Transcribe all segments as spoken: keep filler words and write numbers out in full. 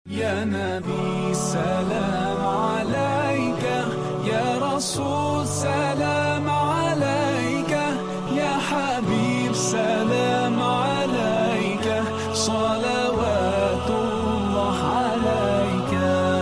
يا نبي سلام عليك، يا رسول سلام عليك، يا حبيب سلام عليك، صلوات الله عليك.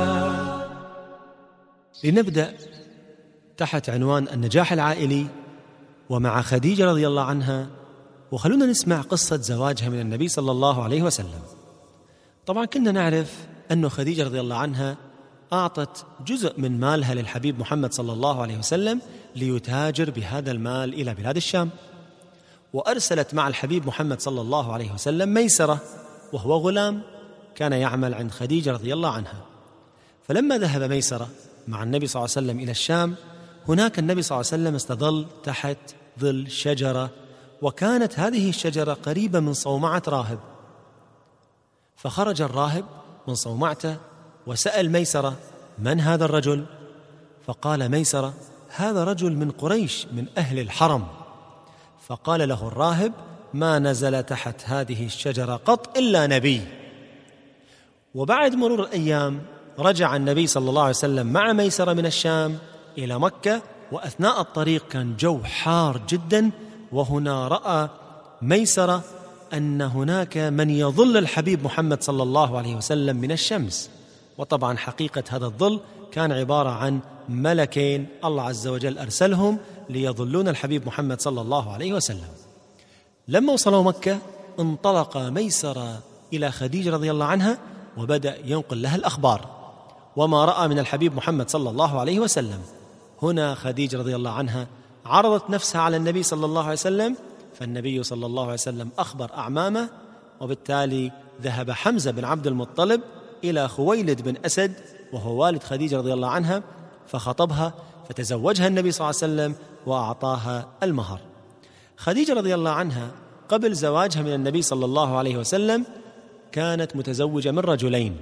لنبدأ تحت عنوان النجاح العائلي ومع خديجة رضي الله عنها، وخلونا نسمع قصة زواجها من النبي صلى الله عليه وسلم. طبعا كنا نعرف أن خديجة رضي الله عنها أعطت جزء من مالها للحبيب محمد صلى الله عليه وسلم ليتاجر بهذا المال إلى بلاد الشام، وأرسلت مع الحبيب محمد صلى الله عليه وسلم ميسرة وهو غلام كان يعمل عند خديجة رضي الله عنها. فلما ذهب ميسرة مع النبي صلى الله عليه وسلم إلى الشام، هناك النبي صلى الله عليه وسلم استظل تحت ظل شجرة، وكانت هذه الشجرة قريبة من صومعة راهب. فخرج الراهب من صومعته وسأل ميسرة: من هذا الرجل؟ فقال ميسرة: هذا رجل من قريش من أهل الحرم. فقال له الراهب: ما نزل تحت هذه الشجرة قط إلا نبي. وبعد مرور الأيام رجع النبي صلى الله عليه وسلم مع ميسرة من الشام إلى مكة، وأثناء الطريق كان جو حار جدا، وهنا رأى ميسرة أن هناك من يظل الحبيب محمد صلى الله عليه وسلم من الشمس. وطبعا حقيقة هذا الظل كان عبارة عن ملكين الله عز وجل أرسلهم ليظلون الحبيب محمد صلى الله عليه وسلم. لما وصلوا مكة انطلق ميسرة إلى خديجة رضي الله عنها وبدأ ينقل لها الأخبار وما رأى من الحبيب محمد صلى الله عليه وسلم. هنا خديجة رضي الله عنها عرضت نفسها على النبي صلى الله عليه وسلم، فالنبي صلى الله عليه وسلم أخبر أعمامه، وبالتالي ذهب حمزة بن عبد المطلب إلى خويلد بن أسد وهو والد خديجة رضي الله عنها، فخطبها فتزوجها النبي صلى الله عليه وسلم وأعطاها المهر. خديجة رضي الله عنها قبل زواجها من النبي صلى الله عليه وسلم كانت متزوجة من رجلين،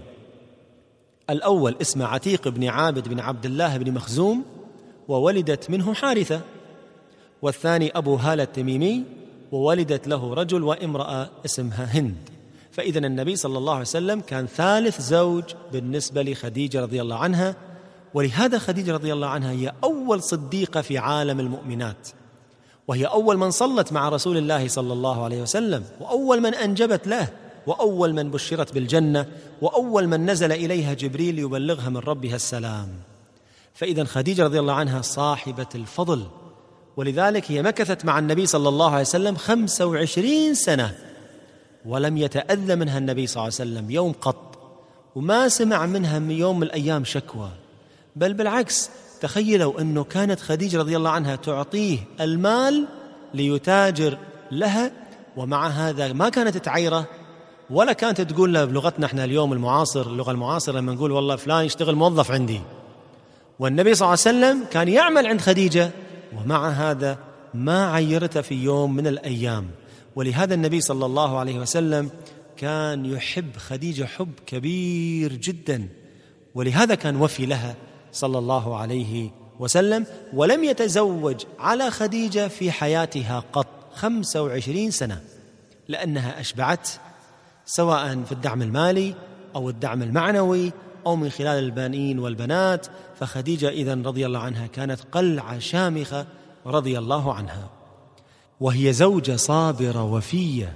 الأول اسمه عتيق بن عابد بن عبد الله بن مخزوم وولدت منه حارثة، والثاني أبو هالة التميمي وولدت له رجل وامرأة اسمها هند. فإذا النبي صلى الله عليه وسلم كان ثالث زوج بالنسبة لخديجة رضي الله عنها، ولهذا خديجة رضي الله عنها هي أول صديقة في عالم المؤمنات، وهي أول من صلت مع رسول الله صلى الله عليه وسلم، وأول من أنجبت له، وأول من بشرت بالجنة، وأول من نزل إليها جبريل يبلغها من ربها السلام. فإذا خديجة رضي الله عنها صاحبة الفضل، ولذلك هي مكثت مع النبي صلى الله عليه وسلم خمسة وعشرين سنة ولم يتأذى منها النبي صلى الله عليه وسلم يوم قط، وما سمع منها من يوم من الأيام شكوى، بل بالعكس تخيلوا أنه كانت خديجة رضي الله عنها تعطيه المال ليتاجر لها، ومع هذا ما كانت تعيره ولا كانت تقول له بلغتنا احنا اليوم المعاصر، اللغة المعاصرة لما نقول والله فلان يشتغل موظف عندي. والنبي صلى الله عليه وسلم كان يعمل عند خديجة ومع هذا ما عيرته في يوم من الأيام. ولهذا النبي صلى الله عليه وسلم كان يحب خديجة حب كبير جدا، ولهذا كان وفي لها صلى الله عليه وسلم، ولم يتزوج على خديجة في حياتها قط خمسة وعشرين سنة، لأنها أشبعت سواء في الدعم المالي أو الدعم المعنوي أو من خلال البنين والبنات. فخديجة إذن رضي الله عنها كانت قلعة شامخة رضي الله عنها، وهي زوجة صابرة وفية.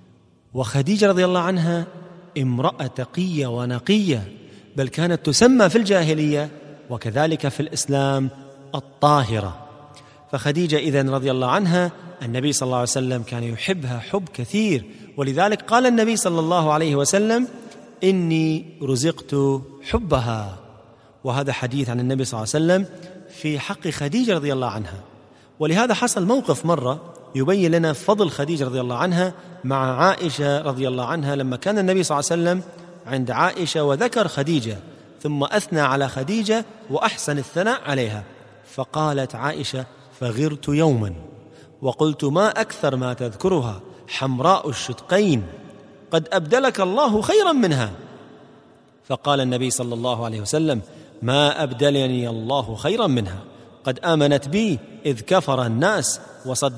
وخديجة رضي الله عنها امرأة تقية ونقية، بل كانت تسمى في الجاهلية وكذلك في الإسلام الطاهرة. فخديجة إذن رضي الله عنها النبي صلى الله عليه وسلم كان يحبها حب كثير، ولذلك قال النبي صلى الله عليه وسلم: إني رزقت حبها. وهذا حديث عن النبي صلى الله عليه وسلم في حق خديجة رضي الله عنها. ولهذا حصل موقف مرة يبين لنا فضل خديجة رضي الله عنها مع عائشة رضي الله عنها، لما كان النبي صلى الله عليه وسلم عند عائشة وذكر خديجة ثم أثنى على خديجة وأحسن الثناء عليها، فقالت عائشة: فغرت يوما وقلت ما أكثر ما تذكرها، حمراء الشدقين، قد أبدلك الله خيرا منها. فقال النبي صلى الله عليه وسلم: ما أبدلني الله خيرا منها، قد آمنت بي إذ كفر الناس،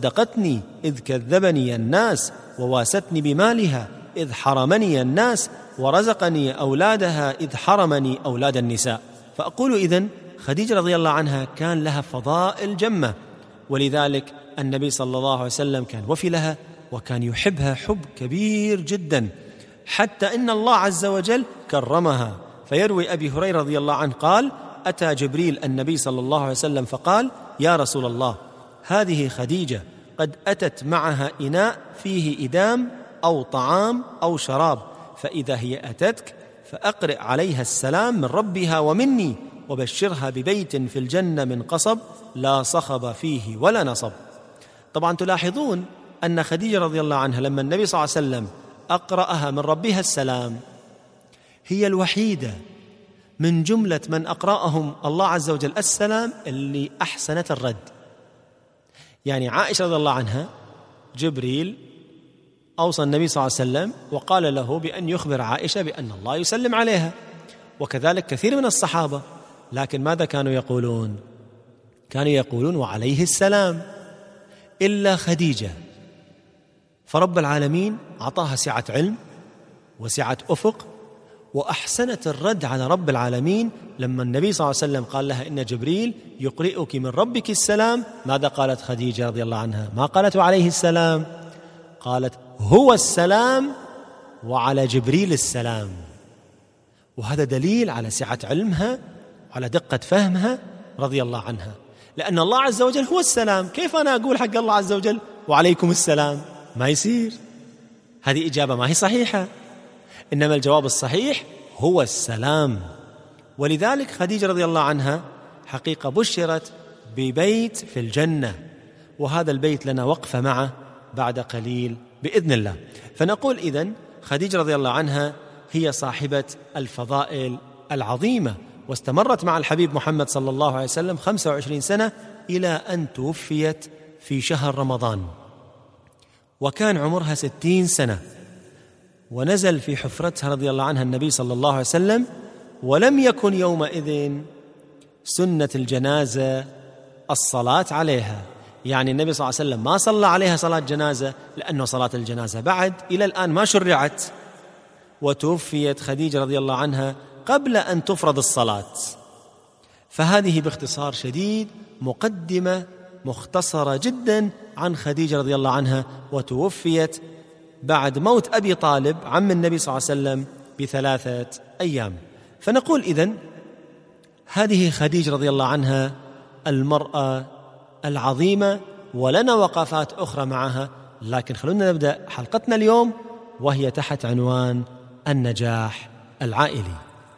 وصدقتني إذ كذبني الناس، وواستني بمالها إذ حرمني الناس، ورزقني أولادها إذ حرمني أولاد النساء. فأقول إذن خديجة رضي الله عنها كان لها فضائل جمة، ولذلك النبي صلى الله عليه وسلم كان وفي لها وكان يحبها حب كبير جدا، حتى إن الله عز وجل كرمها. فيروي أبي هريرة رضي الله عنه قال: أتى جبريل النبي صلى الله عليه وسلم فقال: يا رسول الله، هذه خديجة قد أتت معها إناء فيه إدام أو طعام أو شراب، فإذا هي أتتك فأقرئ عليها السلام من ربها ومني، وبشرها ببيت في الجنة من قصب لا صخب فيه ولا نصب. طبعا تلاحظون أن خديجة رضي الله عنها لما النبي صلى الله عليه وسلم أقرأها من ربها السلام هي الوحيدة من جملة من أقرأهم الله عز وجل السلام اللي أحسنت الرد. يعني عائشة رضي الله عنها جبريل أوصى النبي صلى الله عليه وسلم وقال له بأن يخبر عائشة بأن الله يسلم عليها، وكذلك كثير من الصحابة، لكن ماذا كانوا يقولون؟ كانوا يقولون وعليه السلام، إلا خديجة. فرب العالمين أعطاها سعة علم وسعة أفق، وأحسنت الرد على رب العالمين لما النبي صلى الله عليه وسلم قال لها إن جبريل يقرئك من ربك السلام. ماذا قالت خديجة رضي الله عنها؟ ما قالت وعليه السلام، قالت هو السلام وعلى جبريل السلام. وهذا دليل على سعة علمها وعلى دقة فهمها رضي الله عنها، لأن الله عز وجل هو السلام. كيف أنا أقول حق الله عز وجل وعليكم السلام؟ ما يصير، هذه إجابة ما هي صحيحة، إنما الجواب الصحيح هو السلام. ولذلك خديجة رضي الله عنها حقيقة بشرت ببيت في الجنة، وهذا البيت لنا وقفة معه بعد قليل بإذن الله. فنقول إذن خديجة رضي الله عنها هي صاحبة الفضائل العظيمة، واستمرت مع الحبيب محمد صلى الله عليه وسلم خمسة وعشرين سنة إلى أن توفيت في شهر رمضان، وكان عمرها ستين سنة، ونزل في حفرتها رضي الله عنها النبي صلى الله عليه وسلم. ولم يكن يومئذ سنة الجنازة الصلاة عليها، يعني النبي صلى الله عليه وسلم ما صلى عليها صلاة جنازة، لأنه صلاة الجنازة بعد إلى الآن ما شرعت، وتوفيت خديجة رضي الله عنها قبل أن تفرض الصلاة. فهذه باختصار شديد مقدمة مختصرة جدا عن خديجة رضي الله عنها، وتوفيت بعد موت أبي طالب عم النبي صلى الله عليه وسلم بثلاثة أيام. فنقول إذن هذه خديجة رضي الله عنها المرأة العظيمة، ولنا وقفات أخرى معها، لكن خلونا نبدأ حلقتنا اليوم وهي تحت عنوان النجاح العائلي.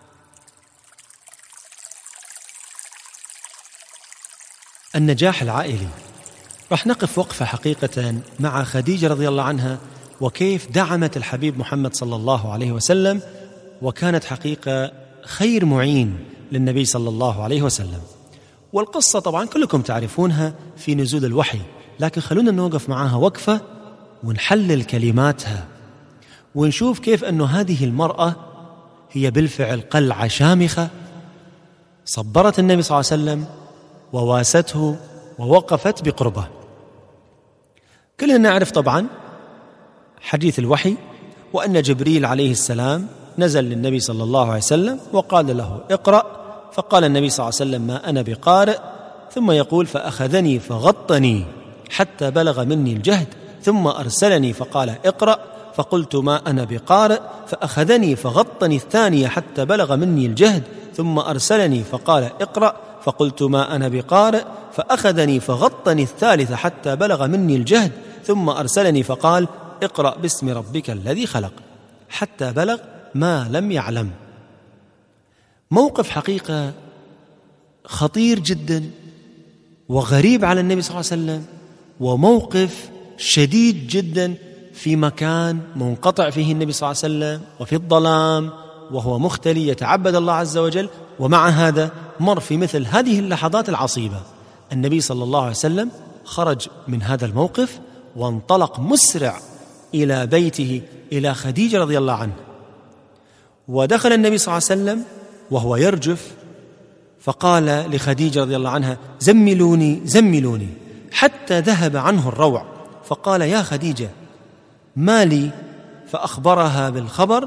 النجاح العائلي، راح نقف وقفة حقيقة مع خديجة رضي الله عنها وكيف دعمت الحبيب محمد صلى الله عليه وسلم، وكانت حقيقة خير معين للنبي صلى الله عليه وسلم. والقصة طبعا كلكم تعرفونها في نزول الوحي، لكن خلونا نوقف معها وقفة ونحلل كلماتها ونشوف كيف أن هذه المرأة هي بالفعل قلعة شامخة صبرت النبي صلى الله عليه وسلم وواسته ووقفت بقربه. كلنا نعرف طبعا حديث الوحي، وأن جبريل عليه السلام نزل للنبي صلى الله عليه وسلم وقال له اقرأ، فقال النبي صلى الله عليه وسلم ما أنا بقارئ، ثم يقول فأخذني فغطني حتى بلغ مني الجهد، ثم أرسلني فقال اقرأ، فقلت ما أنا بقارئ، فأخذني فغطني الثانية حتى بلغ مني الجهد، ثم أرسلني فقال اقرأ، فقلت ما أنا بقارئ، فأخذني فغطني الثالثة حتى بلغ مني الجهد، ثم أرسلني فقال اقرأ باسم ربك الذي خلق، حتى بلغ ما لم يعلم. موقف حقيقة خطير جدا وغريب على النبي صلى الله عليه وسلم، وموقف شديد جدا في مكان منقطع فيه النبي صلى الله عليه وسلم وفي الظلام وهو مختلي يتعبد الله عز وجل، ومع هذا مر في مثل هذه اللحظات العصيبة. النبي صلى الله عليه وسلم خرج من هذا الموقف وانطلق مسرع إلى بيته إلى خديجة رضي الله عنها، ودخل النبي صلى الله عليه وسلم وهو يرجف، فقال لخديجة رضي الله عنها زملوني زملوني، حتى ذهب عنه الروع، فقال يا خديجة ما لي؟ فأخبرها بالخبر،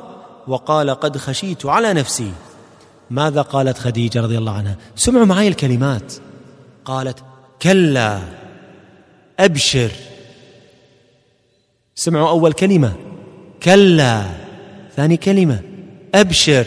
وقال قد خشيت على نفسي. ماذا قالت خديجة رضي الله عنها؟ سمعوا معي الكلمات. قالت كلا أبشر. سمعوا أول كلمة كلا، ثاني كلمة أبشر.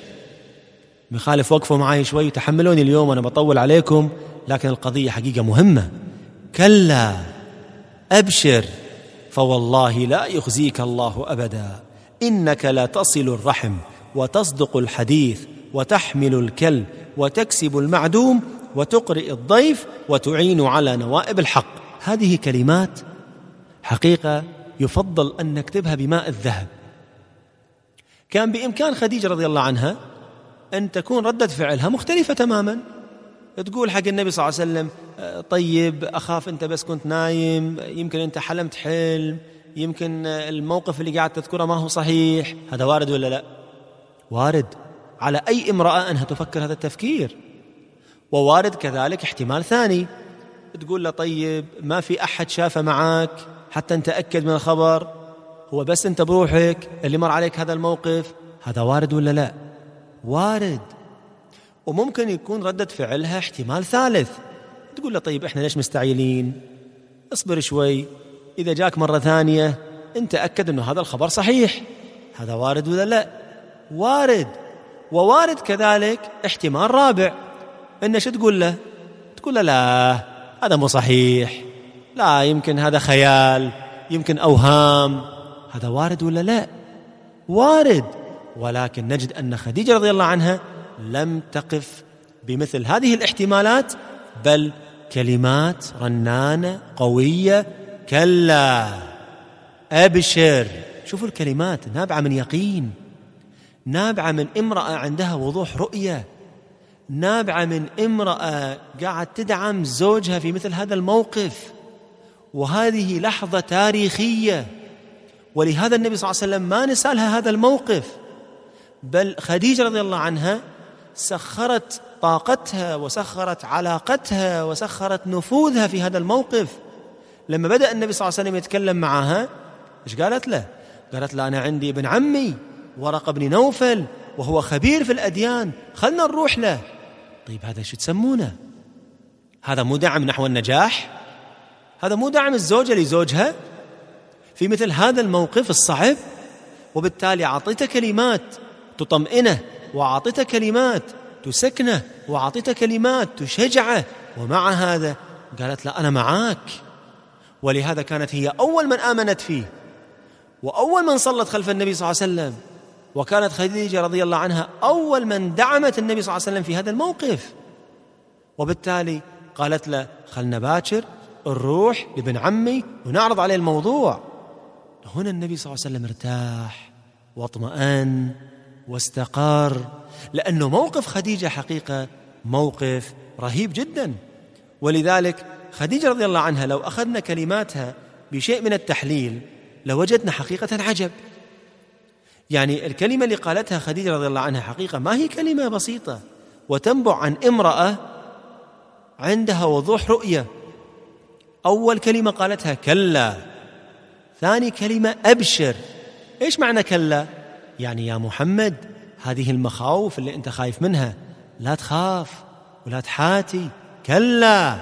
مخالف وقفوا معي شوي وتحملوني اليوم أنا بطول عليكم، لكن القضية حقيقة مهمة. كلا أبشر فوالله لا يخزيك الله أبدا، إنك لا تصل الرحم وتصدق الحديث وتحمل الكل وتكسب المعدوم وتقرئ الضيف وتعين على نوائب الحق. هذه كلمات حقيقة يفضل أن نكتبها بماء الذهب. كان بإمكان خديجة رضي الله عنها أن تكون ردة فعلها مختلفة تماما، تقول حق النبي صلى الله عليه وسلم طيب أخاف أنت بس كنت نايم، يمكن أنت حلمت حلم، يمكن الموقف اللي قاعد تذكره ما هو صحيح. هذا وارد ولا لا؟ وارد على أي امرأة أنها تفكر هذا التفكير. ووارد كذلك احتمال ثاني، تقول له طيب ما في أحد شافه معك حتى نتأكد من الخبر، هو بس أنت بروحك اللي مر عليك هذا الموقف. هذا وارد ولا لا؟ وارد. وممكن يكون ردة فعلها احتمال ثالث، تقول له طيب احنا ليش مستعجلين، اصبر شوي، إذا جاك مرة ثانية انت أكد أنه هذا الخبر صحيح. هذا وارد ولا لا؟ وارد. ووارد كذلك احتمال رابع، إنه شو تقول له؟ تقول له لا هذا مو صحيح، لا يمكن هذا خيال، يمكن أوهام. هذا وارد ولا لا؟ وارد. ولكن نجد أن خديجة رضي الله عنها لم تقف بمثل هذه الاحتمالات، بل كلمات رنانة قوية. كلا أبشر. شوفوا الكلمات نابعة من يقين، نابعة من امرأة عندها وضوح رؤية، نابعة من امرأة قاعد تدعم زوجها في مثل هذا الموقف، وهذه لحظة تاريخية. ولهذا النبي صلى الله عليه وسلم ما نسالها هذا الموقف، بل خديجة رضي الله عنها سخرت طاقتها وسخرت علاقتها وسخرت نفوذها في هذا الموقف. لما بدأ النبي صلى الله عليه وسلم يتكلم معها إيش قالت له؟ قالت له أنا عندي ابن عمي ورقة بن نوفل وهو خبير في الأديان، خلنا نروح له. طيب هذا شو تسمونه؟ هذا مو دعم نحو النجاح؟ هذا مو دعم الزوجة لزوجها في مثل هذا الموقف الصعب؟ وبالتالي أعطيته كلمات تطمئنه، وأعطيته كلمات تسكنه، وأعطيته كلمات تشجعه، ومع هذا قالت لا أنا معاك. ولهذا كانت هي أول من آمنت فيه وأول من صلت خلف النبي صلى الله عليه وسلم، وكانت خديجة رضي الله عنها أول من دعمت النبي صلى الله عليه وسلم في هذا الموقف. وبالتالي قالت له خلنا باكر نروح لابن عمي ونعرض عليه الموضوع. هنا النبي صلى الله عليه وسلم ارتاح واطمأن واستقر، لأنه موقف خديجة حقيقة موقف رهيب جدا. ولذلك خديجة رضي الله عنها لو أخذنا كلماتها بشيء من التحليل لوجدنا حقيقة عجب. يعني الكلمة اللي قالتها خديجة رضي الله عنها حقيقة ما هي كلمة بسيطة، وتنبع عن امرأة عندها وضوح رؤية. أول كلمة قالتها كلا، ثاني كلمة أبشر. إيش معنى كلا؟ يعني يا محمد هذه المخاوف اللي أنت خايف منها لا تخاف ولا تحاتي، كلا.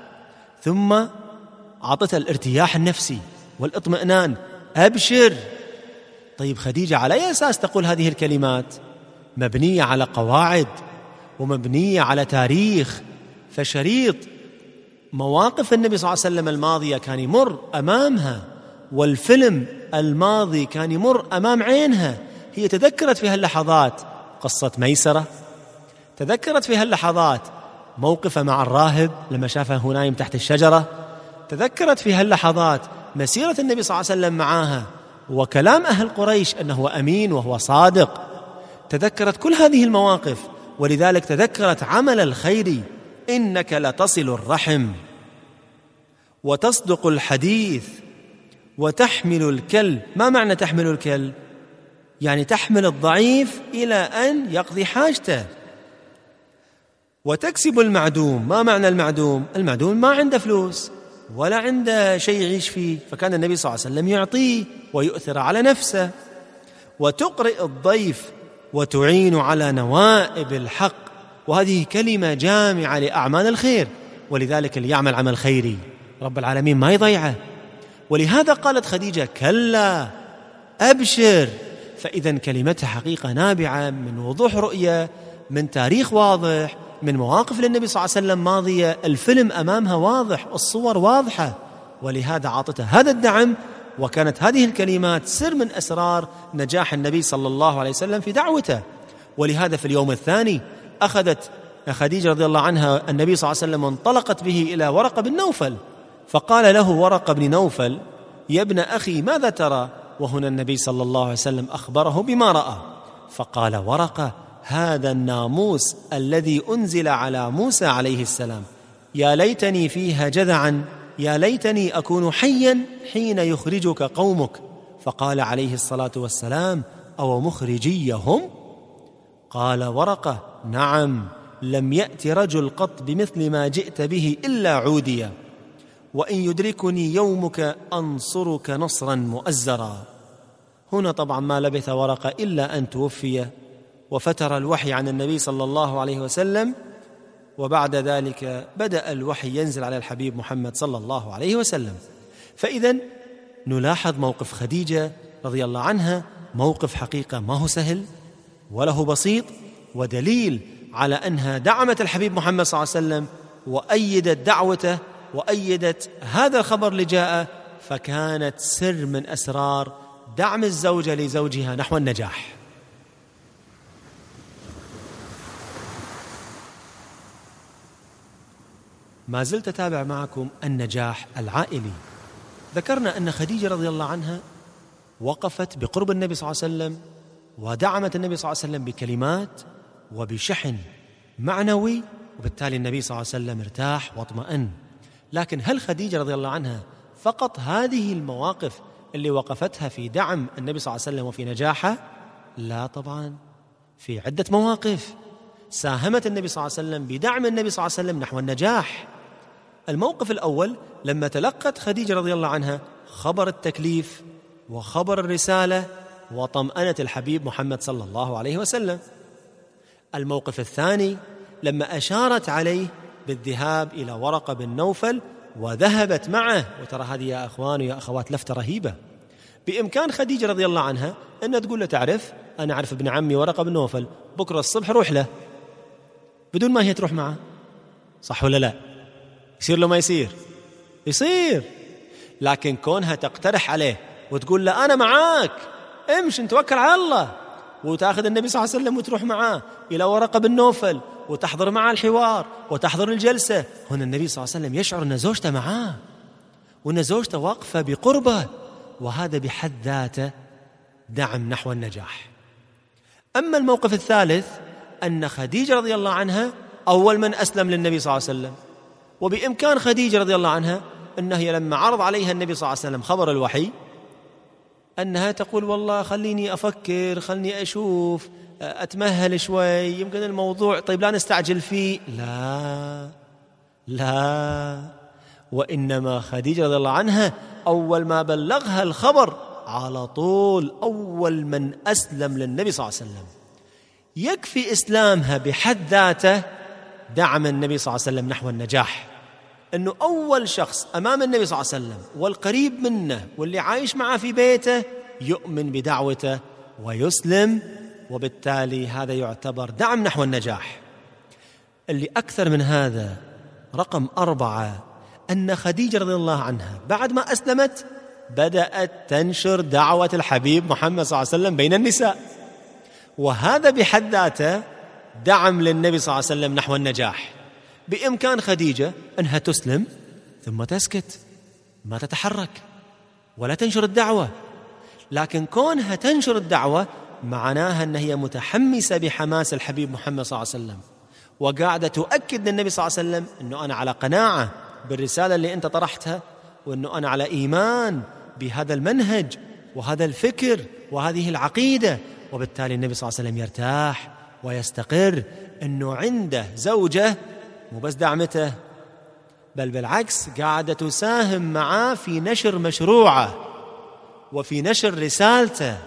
ثم أعطتها الارتياح النفسي والاطمئنان، أبشر. طيب خديجة على أي أساس تقول هذه الكلمات؟ مبنية على قواعد ومبنية على تاريخ، فشريط مواقف النبي صلى الله عليه وسلم الماضية كان يمر أمامها، والفيلم الماضي كان يمر أمام عينها. هي تذكرت في هاللحظات قصة ميسرة، تذكرت في هاللحظات موقفه مع الراهب لما شافه هو نايم تحت الشجرة، تذكرت في هاللحظات مسيرة النبي صلى الله عليه وسلم معاها وكلام أهل قريش أنه أمين وهو صادق. تذكرت كل هذه المواقف، ولذلك تذكرت عمل الخير، إنك لتصل الرحم وتصدق الحديث وتحمل الكل. ما معنى تحمل الكل؟ يعني تحمل الضعيف إلى أن يقضي حاجته. وتكسب المعدوم. ما معنى المعدوم؟ المعدوم ما عنده فلوس ولا عنده شيء يعيش فيه، فكان النبي صلى الله عليه وسلم يعطيه ويؤثر على نفسه. وتقرئ الضيف وتعين على نوائب الحق، وهذه كلمة جامعة لأعمال الخير، ولذلك اللي يعمل عمل خيري رب العالمين ما يضيعه. ولهذا قالت خديجة كلا أبشر، فإذا كلمتها حقيقة نابعة من وضوح رؤية، من تاريخ واضح، من مواقف للنبي صلى الله عليه وسلم ماضية، الفيلم أمامها واضح، الصور واضحة، ولهذا عاطته هذا الدعم. وكانت هذه الكلمات سر من أسرار نجاح النبي صلى الله عليه وسلم في دعوته. ولهذا في اليوم الثاني أخذت خديجة رضي الله عنها النبي صلى الله عليه وسلم وانطلقت به إلى ورقة بن نوفل، فقال له ورقة بن نوفل يا ابن أخي ماذا ترى؟ وهنا النبي صلى الله عليه وسلم أخبره بما رأى، فقال ورقة هذا الناموس الذي أنزل على موسى عليه السلام، يا ليتني فيها جذعا، يا ليتني أكون حيا حين يخرجك قومك. فقال عليه الصلاة والسلام أو مخرجيهم؟ قال ورقة نعم، لم يأت رجل قط بمثل ما جئت به إلا عوديا، وإن يدركني يومك أنصرك نصرا مؤزرا. هنا طبعا ما لبث ورقة إلا أن توفي، وفتر الوحي عن النبي صلى الله عليه وسلم، وبعد ذلك بدأ الوحي ينزل على الحبيب محمد صلى الله عليه وسلم. فإذا نلاحظ موقف خديجة رضي الله عنها موقف حقيقة ما هو سهل وله بسيط، ودليل على أنها دعمت الحبيب محمد صلى الله عليه وسلم وأيدت دعوته وأيدت هذا الخبر اللي جاء، فكانت سر من أسرار دعم الزوجة لزوجها نحو النجاح. ما زلت أتابع معكم النجاح العائلي. ذكرنا أن خديجة رضي الله عنها وقفت بقرب النبي صلى الله عليه وسلم ودعمت النبي صلى الله عليه وسلم بكلمات وبشحن معنوي، وبالتالي النبي صلى الله عليه وسلم ارتاح واطمأن. لكن هل خديجة رضي الله عنها فقط هذه المواقف اللي وقفتها في دعم النبي صلى الله عليه وسلم وفي نجاحه؟ لا طبعا، في عدة مواقف ساهمت النبي صلى الله عليه وسلم بدعم النبي صلى الله عليه وسلم نحو النجاح. الموقف الأول لما تلقت خديجة رضي الله عنها خبر التكليف وخبر الرسالة وطمأنت الحبيب محمد صلى الله عليه وسلم. الموقف الثاني لما أشارت عليه بالذهاب إلى ورقة بن نوفل وذهبت معه، وترى هذه يا أخوان ويا أخوات لفتة رهيبة. بإمكان خديجة رضي الله عنها أن تقول له تعرف أنا أعرف ابن عمي ورقة بن نوفل، بكرة الصبح روح له، بدون ما هي تروح معه. صح ولا لا؟ يصير له ما يصير؟ يصير. لكن كونها تقترح عليه وتقول له أنا معاك امشي نتوكل على الله، وتأخذ النبي صلى الله عليه وسلم وتروح معاه إلى ورقة بن نوفل وتحضر معه الحوار وتحضر الجلسة، هنا النبي صلى الله عليه وسلم يشعر أن زوجته معاه وأن زوجته واقفة بقربه، وهذا بحد ذاته دعم نحو النجاح. أما الموقف الثالث أن خديجة رضي الله عنها أول من أسلم للنبي صلى الله عليه وسلم، وبإمكان خديجة رضي الله عنها أنها هي لما عرض عليها النبي صلى الله عليه وسلم خبر الوحي أنها تقول والله خليني أفكر، خليني أشوف، أتمهل شوي، يمكن الموضوع طيب لا نستعجل فيه. لا لا، وإنما خديجة رضي الله عنها أول ما بلغها الخبر على طول أول من أسلم للنبي صلى الله عليه وسلم. يكفي إسلامها بحد ذاته دعم النبي صلى الله عليه وسلم نحو النجاح، أنه أول شخص أمام النبي صلى الله عليه وسلم والقريب منه واللي عايش معه في بيته يؤمن بدعوته ويسلم، وبالتالي هذا يعتبر دعم نحو النجاح. اللي أكثر من هذا رقم أربعة أن خديجة رضي الله عنها بعد ما أسلمت بدأت تنشر دعوة الحبيب محمد صلى الله عليه وسلم بين النساء، وهذا بحد ذاته دعم للنبي صلى الله عليه وسلم نحو النجاح. بإمكان خديجة أنها تسلم ثم تسكت ما تتحرك ولا تنشر الدعوة، لكن كونها تنشر الدعوة معناها أنها هي متحمسة بحماس الحبيب محمد صلى الله عليه وسلم، وقاعدة تؤكد للنبي صلى الله عليه وسلم أنه أنا على قناعة بالرسالة اللي أنت طرحتها، وأنه أنا على إيمان بهذا المنهج وهذا الفكر وهذه العقيدة. وبالتالي النبي صلى الله عليه وسلم يرتاح ويستقر أنه عنده زوجة مو بس دعمته، بل بالعكس قاعدة تساهم معاه في نشر مشروعه وفي نشر رسالته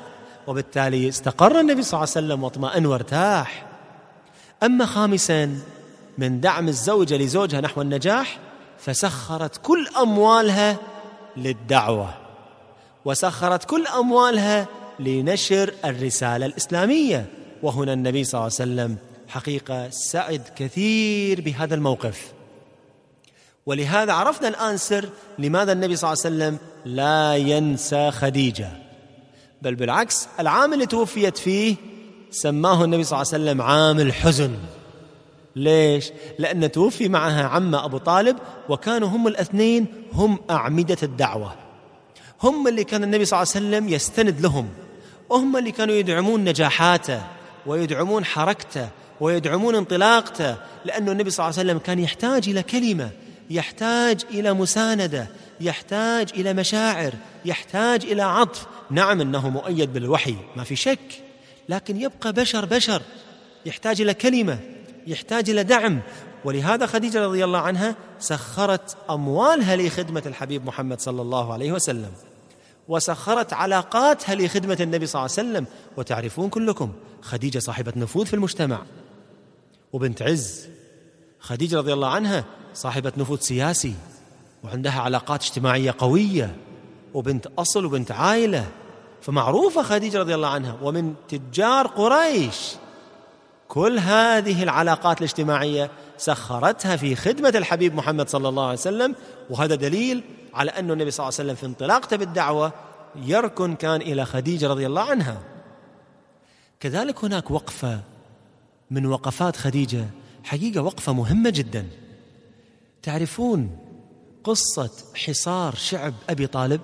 وبالتالي استقر النبي صلى الله عليه وسلم واطمأن وارتاح. أما خامساً، من دعم الزوجة لزوجها نحو النجاح، فسخرت كل أموالها للدعوة، وسخرت كل أموالها لنشر الرسالة الإسلامية. وهنا النبي صلى الله عليه وسلم حقيقة سعد كثير بهذا الموقف. ولهذا عرفنا الآن سر لماذا النبي صلى الله عليه وسلم لا ينسى خديجة، بل بالعكس العام اللي توفيت فيه سماه النبي صلى الله عليه وسلم عام الحزن. ليش؟ لأن توفي معها عمه أبو طالب، وكانوا هم الاثنين هم أعمدة الدعوة، هم اللي كان النبي صلى الله عليه وسلم يستند لهم، وهم اللي كانوا يدعمون نجاحاته ويدعمون حركته ويدعمون انطلاقته، لأن النبي صلى الله عليه وسلم كان يحتاج إلى كلمة، يحتاج إلى مساندة، يحتاج إلى مشاعر، يحتاج إلى عطف. نعم أنه مؤيد بالوحي ما في شك، لكن يبقى بشر بشر يحتاج إلى كلمة، يحتاج إلى دعم. ولهذا خديجة رضي الله عنها سخرت أموالها لخدمة الحبيب محمد صلى الله عليه وسلم، وسخرت علاقاتها لخدمة النبي صلى الله عليه وسلم. وتعرفون كلكم خديجة صاحبة نفوذ في المجتمع وبنت عز. خديجة رضي الله عنها صاحبة نفوذ سياسي وعندها علاقات اجتماعية قوية وبنت أصل وبنت عائلة، فمعروفة خديجة رضي الله عنها ومن تجار قريش. كل هذه العلاقات الاجتماعية سخرتها في خدمة الحبيب محمد صلى الله عليه وسلم، وهذا دليل على أن النبي صلى الله عليه وسلم في انطلاقته بالدعوة يركن كان إلى خديجة رضي الله عنها. كذلك هناك وقفة من وقفات خديجة، حقيقة وقفة مهمة جدا. تعرفون قصة حصار شعب أبي طالب؟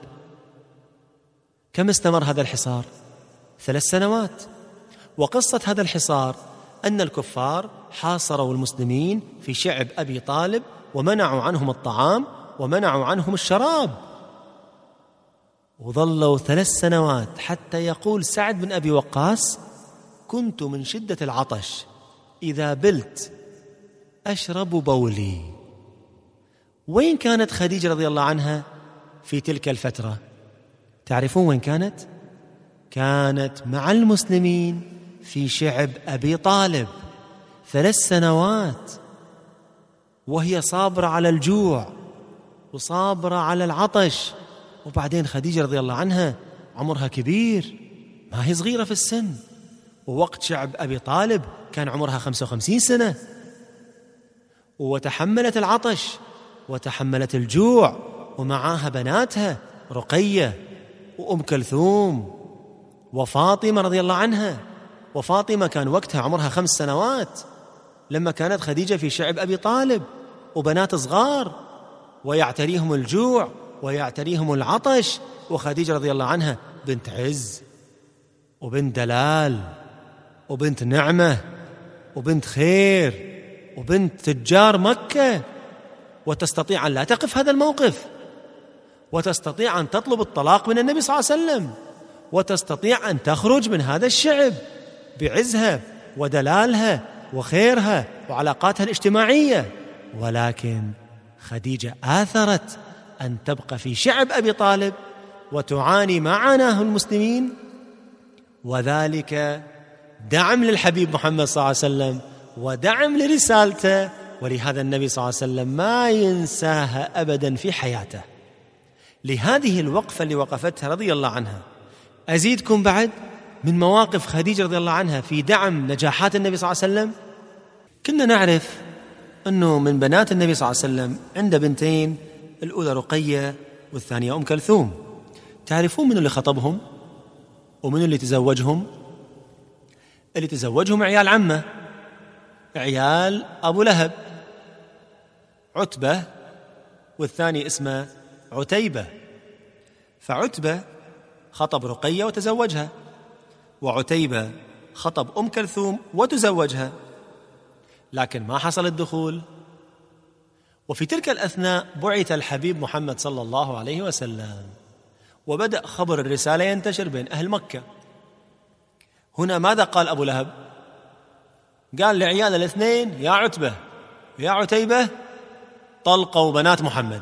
كم استمر هذا الحصار؟ ثلاث سنوات. وقصة هذا الحصار أن الكفار حاصروا المسلمين في شعب أبي طالب ومنعوا عنهم الطعام ومنعوا عنهم الشراب، وظلوا ثلاث سنوات، حتى يقول سعد بن أبي وقاص: كنت من شدة العطش إذا بلت أشرب بولي. وين كانت خديجة رضي الله عنها في تلك الفترة؟ تعرفون وين كانت؟ كانت مع المسلمين في شعب أبي طالب ثلاث سنوات، وهي صابرة على الجوع وصابرة على العطش. وبعدين خديجة رضي الله عنها عمرها كبير، ما هي صغيرة في السن، ووقت شعب أبي طالب كان عمرها خمسة وخمسين سنة، وتحملت العطش وتحملت الجوع، ومعاها بناتها رقية وأم كلثوم وفاطمة رضي الله عنها. وفاطمة كان وقتها عمرها خمس سنوات لما كانت خديجة في شعب أبي طالب، وبنات صغار ويعتريهم الجوع ويعتريهم العطش. وخديجة رضي الله عنها بنت عز وبنت دلال وبنت نعمة وبنت خير وبنت تجار مكة، وتستطيع أن لا تقف هذا الموقف، وتستطيع أن تطلب الطلاق من النبي صلى الله عليه وسلم، وتستطيع أن تخرج من هذا الشعب بعزها ودلالها وخيرها وعلاقاتها الاجتماعية. ولكن خديجة آثرت أن تبقى في شعب أبي طالب وتعاني معاناه المسلمين، وذلك دعم للحبيب محمد صلى الله عليه وسلم ودعم لرسالته. ولهذا النبي صلى الله عليه وسلم ما ينساها أبدا في حياته. لهذه الوقفة اللي وقفتها رضي الله عنها أزيدكم بعد من مواقف خديجة رضي الله عنها في دعم نجاحات النبي صلى الله عليه وسلم. كنا نعرف أنه من بنات النبي صلى الله عليه وسلم عنده بنتين، الأولى رقية والثانية أم كلثوم. تعرفون من اللي خطبهم ومن اللي تزوجهم؟ اللي تزوجهم عيال عمه، عيال أبو لهب، عتبة والثاني اسمه عتيبة. فعتبة خطب رقية وتزوجها، وعتيبة خطب أم كلثوم وتزوجها، لكن ما حصل الدخول. وفي تلك الأثناء بعث الحبيب محمد صلى الله عليه وسلم، وبدأ خبر الرسالة ينتشر بين أهل مكة. هنا ماذا قال أبو لهب؟ قال لعيال الاثنين: يا عتبة يا عتيبة طلقوا بنات محمد.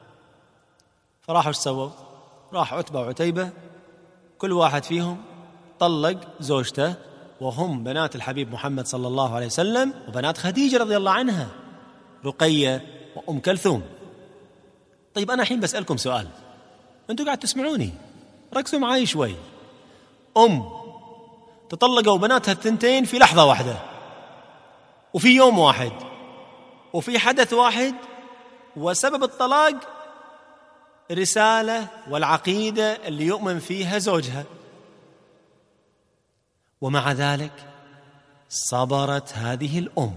فراحوا ايش سووا؟ راح عتبة وعتيبة كل واحد فيهم طلق زوجته وهم بنات الحبيب محمد صلى الله عليه وسلم وبنات خديجة رضي الله عنها، رقية وأم كلثوم. طيب أنا الحين بسألكم سؤال، أنتوا قاعد تسمعوني، ركزوا معي شوي. أم تطلقوا بناتها الثنتين في لحظة واحدة وفي يوم واحد وفي حدث واحد، وسبب الطلاق رسالة والعقيدة اللي يؤمن فيها زوجها، ومع ذلك صبرت هذه الأم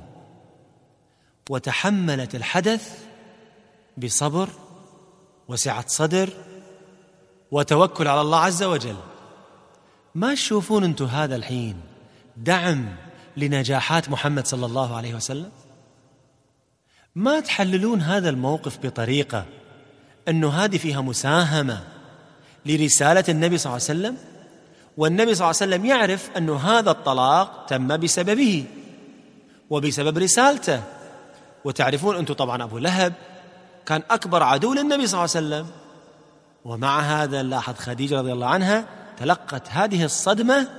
وتحملت الحدث بصبر وسعة صدر وتوكل على الله عز وجل. ما تشوفون أنتم هذا الحين دعم لنجاحات محمد صلى الله عليه وسلم؟ ما تحللون هذا الموقف بطريقة أنه هذه فيها مساهمة لرسالة النبي صلى الله عليه وسلم، والنبي صلى الله عليه وسلم يعرف أنه هذا الطلاق تم بسببه وبسبب رسالته. وتعرفون أنتم طبعا أبو لهب كان أكبر عدو للنبي صلى الله عليه وسلم، ومع هذا لاحظ خديجة رضي الله عنها تلقت هذه الصدمة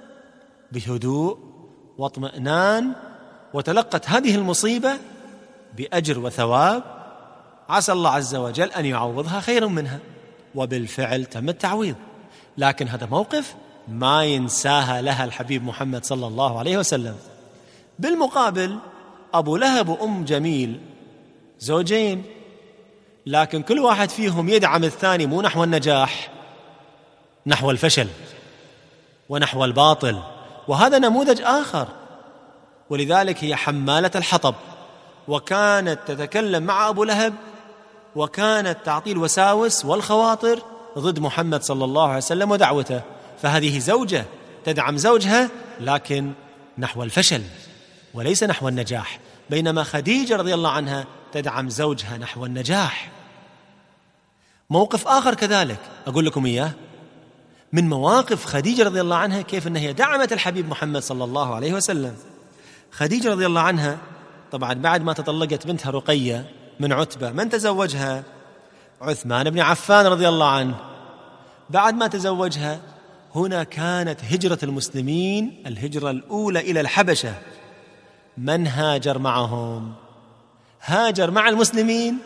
بهدوء واطمئنان، وتلقت هذه المصيبة بأجر وثواب، عسى الله عز وجل أن يعوضها خير منها، وبالفعل تم التعويض. لكن هذا موقف ما ينساها لها الحبيب محمد صلى الله عليه وسلم. بالمقابل أبو لهب وأم جميل زوجين، لكن كل واحد فيهم يدعم الثاني مو نحو النجاح، نحو الفشل ونحو الباطل، وهذا نموذج آخر. ولذلك هي حمالة الحطب، وكانت تتكلم مع أبو لهب، وكانت تعطي الوساوس والخواطر ضد محمد صلى الله عليه وسلم ودعوته. فهذه زوجة تدعم زوجها لكن نحو الفشل وليس نحو النجاح، بينما خديجة رضي الله عنها تدعم زوجها نحو النجاح. موقف آخر كذلك أقول لكم إياه من مواقف خديجة رضي الله عنها، كيف أنها دعمت الحبيب محمد صلى الله عليه وسلم. خديجة رضي الله عنها طبعا بعد ما تطلقت بنتها رقية من عتبة، من تزوجها؟ عثمان بن عفان رضي الله عنه. بعد ما تزوجها هنا كانت هجرة المسلمين الهجرة الأولى إلى الحبشة. من هاجر معهم؟ هاجر مع المسلمين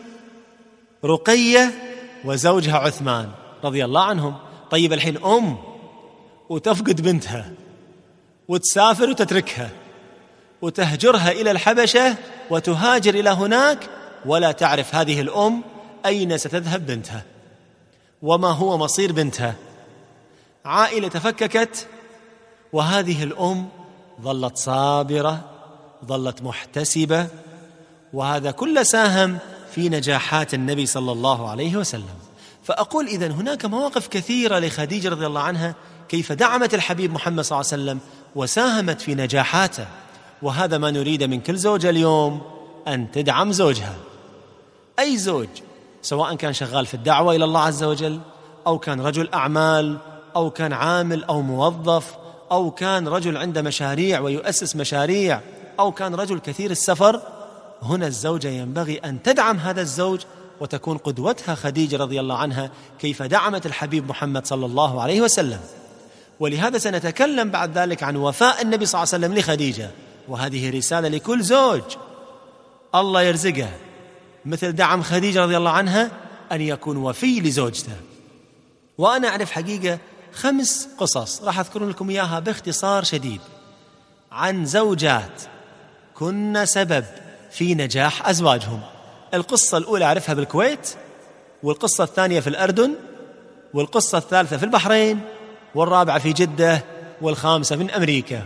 رقية وزوجها عثمان رضي الله عنهم. طيب الحين أم وتفقد بنتها وتسافر وتتركها وتهجرها إلى الحبشة وتهاجر إلى هناك، ولا تعرف هذه الأم أين ستذهب بنتها وما هو مصير بنتها. عائلة تفككت، وهذه الأم ظلت صابرة، ظلت محتسبة، وهذا كله ساهم في نجاحات النبي صلى الله عليه وسلم. فأقول إذن هناك مواقف كثيرة لخديجة رضي الله عنها كيف دعمت الحبيب محمد صلى الله عليه وسلم وساهمت في نجاحاته. وهذا ما نريد من كل زوجة اليوم، أن تدعم زوجها. أي زوج سواء كان شغال في الدعوة إلى الله عز وجل، أو كان رجل أعمال، أو كان عامل أو موظف، أو كان رجل عنده مشاريع ويؤسس مشاريع، أو كان رجل كثير السفر، هنا الزوجة ينبغي أن تدعم هذا الزوج وتكون قدوتها خديجة رضي الله عنها كيف دعمت الحبيب محمد صلى الله عليه وسلم. ولهذا سنتكلم بعد ذلك عن وفاء النبي صلى الله عليه وسلم لخديجة، وهذه رسالة لكل زوج الله يرزقه مثل دعم خديجة رضي الله عنها أن يكون وفي لزوجته. وأنا أعرف حقيقة خمس قصص راح أذكر لكم إياها باختصار شديد عن زوجات كن سبب في نجاح أزواجهم. القصة الأولى أعرفها بالكويت، والقصة الثانية في الأردن، والقصة الثالثة في البحرين، والرابعة في جدة، والخامسة من أمريكا.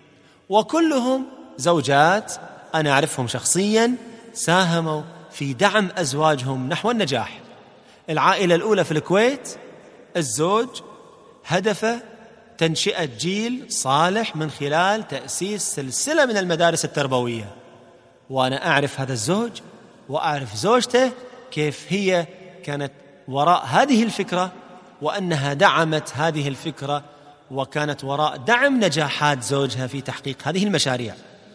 وكلهم زوجات أنا أعرفهم شخصياً ساهموا في دعم أزواجهم نحو النجاح. العائلة الأولى في الكويت، الزوج هدفه تنشئة جيل صالح من خلال تأسيس سلسلة من المدارس التربوية، وأنا أعرف هذا الزوج وأعرف زوجته كيف هي كانت وراء هذه الفكرة، وأنها دعمت هذه الفكرة وكانت وراء دعم نجاحات زوجها في تحقيق هذه المشاريع.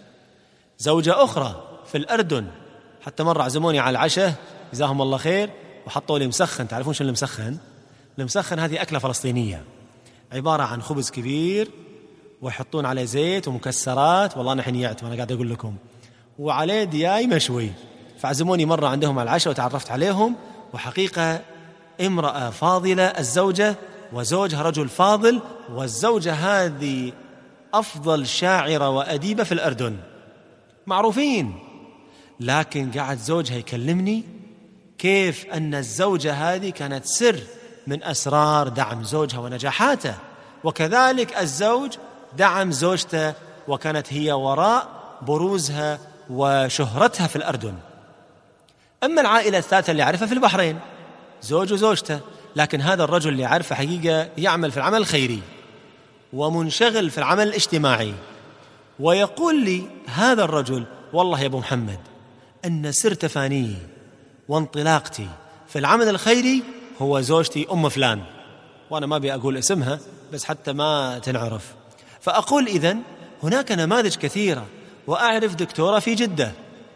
زوجة أخرى في الأردن، حتى مرة عزموني على العشاء جزاهم الله خير وحطوا لي مسخن. تعرفون شو المسخن؟ المسخن هذه أكلة فلسطينية، عبارة عن خبز كبير ويحطون عليه زيت ومكسرات، والله أنا حنيعت وأنا قاعد أقول لكم، وعليه دياي مشوي. فعزموني مرة عندهم على العشاء وتعرفت عليهم، وحقيقة امرأة فاضلة الزوجة، وزوجها رجل فاضل، والزوجة هذه أفضل شاعرة وأديبة في الأردن، معروفين. لكن قاعد زوجها يكلمني كيف أن الزوجة هذه كانت سر من أسرار دعم زوجها ونجاحاته، وكذلك الزوج دعم زوجته، وكانت هي وراء بروزها وشهرتها في الأردن. أما العائلة الثالثة اللي أعرفها في البحرين، زوج وزوجته، لكن هذا الرجل اللي أعرفه حقيقة يعمل في العمل الخيري ومنشغل في العمل الاجتماعي. ويقول لي هذا الرجل: والله يا أبو محمد أن سر تفاني وانطلاقتي في العمل الخيري هو زوجتي أم فلان، وأنا ما بي أقول اسمها بس حتى ما تنعرف. فأقول إذن هناك نماذج كثيرة، وأعرف دكتورة في جدة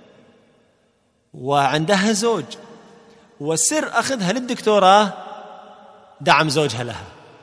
وعندها زوج، والسر أخذها للدكتوراه دعم زوجها لها،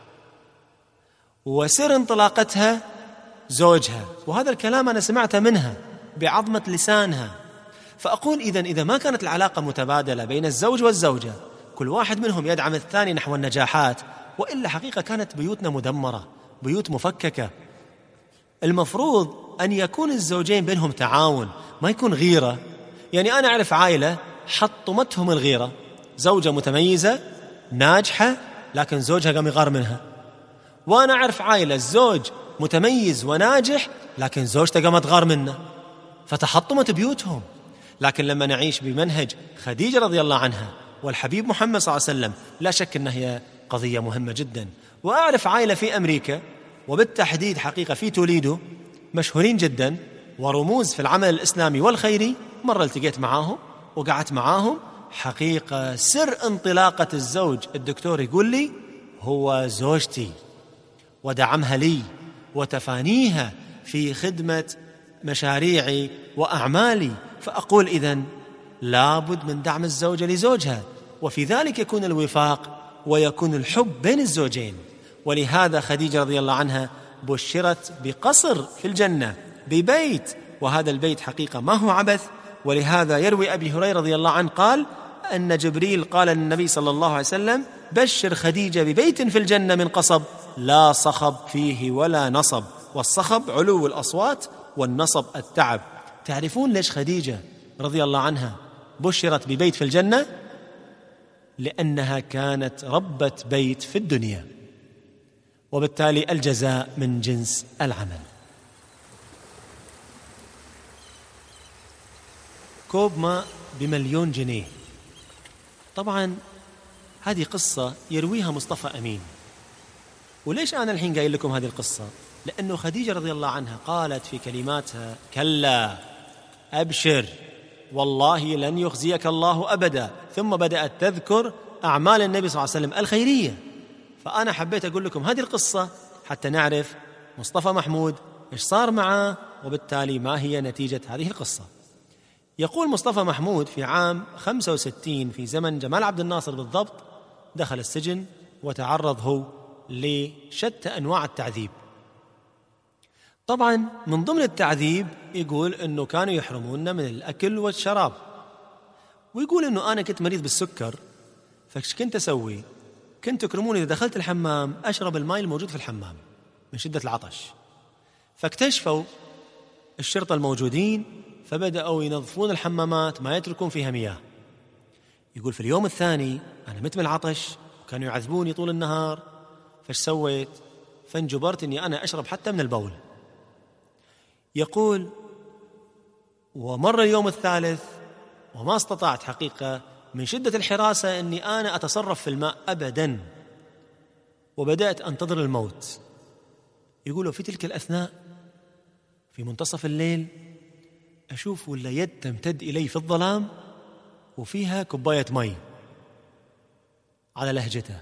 وسر انطلاقتها زوجها، وهذا الكلام أنا سمعته منها بعظمة لسانها. فأقول إذن إذا ما كانت العلاقة متبادلة بين الزوج والزوجة، كل واحد منهم يدعم الثاني نحو النجاحات، وإلا حقيقة كانت بيوتنا مدمرة، بيوت مفككة. المفروض أن يكون الزوجين بينهم تعاون، ما يكون غيرة. يعني أنا أعرف عائلة حطمتهم الغيرة، زوجة متميزة ناجحة لكن زوجها قام يغار منها، وأنا أعرف عائلة الزوج متميز وناجح لكن زوجته قامت تغار منه، فتحطمت بيوتهم. لكن لما نعيش بمنهج خديجة رضي الله عنها والحبيب محمد صلى الله عليه وسلم، لا شك أنها هي قضية مهمة جدا. وأعرف عائلة في أمريكا، وبالتحديد حقيقة في توليدو، مشهورين جدا ورموز في العمل الإسلامي والخيري. مرة التقيت معاهم وقعدت معاهم، حقيقة سر انطلاقة الزوج الدكتور يقول لي هو زوجتي، ودعمها لي وتفانيها في خدمة مشاريعي وأعمالي. فأقول إذن لابد من دعم الزوجة لزوجها، وفي ذلك يكون الوفاق ويكون الحب بين الزوجين. ولهذا خديجة رضي الله عنها بشرت بقصر في الجنة، ببيت، وهذا البيت حقيقة ما هو عبث. ولهذا يروي أبي هريرة رضي الله عنه قال أن جبريل قال للنبي صلى الله عليه وسلم: بشر خديجة ببيت في الجنة من قصب لا صخب فيه ولا نصب. والصخب علو الأصوات، والنصب التعب. تعرفون ليش خديجة رضي الله عنها بشرت ببيت في الجنة؟ لأنها كانت ربة بيت في الدنيا، وبالتالي الجزاء من جنس العمل. كوب ماء بمليون جنيه. طبعا هذه قصة يرويها مصطفى أمين. وليش أنا الحين قايل لكم هذه القصة؟ لأنه خديجة رضي الله عنها قالت في كلماتها: كلا أبشر والله لن يخزيك الله أبدا. ثم بدأت تذكر أعمال النبي صلى الله عليه وسلم الخيرية. فأنا حبيت أقول لكم هذه القصة حتى نعرف مصطفى محمود إيش صار معه، وبالتالي ما هي نتيجة هذه القصة. يقول مصطفى محمود في عام خمسة وستين في زمن جمال عبد الناصر بالضبط، دخل السجن وتعرض هو لشتى أنواع التعذيب. طبعا من ضمن التعذيب يقول أنه كانوا يحرموننا من الأكل والشراب، ويقول أنه أنا كنت مريض بالسكر، فايش كنت أسوي؟ كنت يكرموني إذا دخلت الحمام أشرب الماء الموجود في الحمام من شدة العطش. فاكتشفوا الشرطة الموجودين فبدأوا ينظفون الحمامات ما يتركون فيها مياه. يقول في اليوم الثاني أنا مت من العطش وكانوا يعذبوني طول النهار، فايش سويت؟ فانجبرت أني أنا أشرب حتى من البول. يقول ومر اليوم الثالث وما استطعت حقيقة من شدة الحراسة أني أنا أتصرف في الماء أبداً، وبدأت أنتظر الموت. يقولوا في تلك الأثناء في منتصف الليل أشوف ولا يد تمتد إلي في الظلام وفيها كوباية مي على لهجته.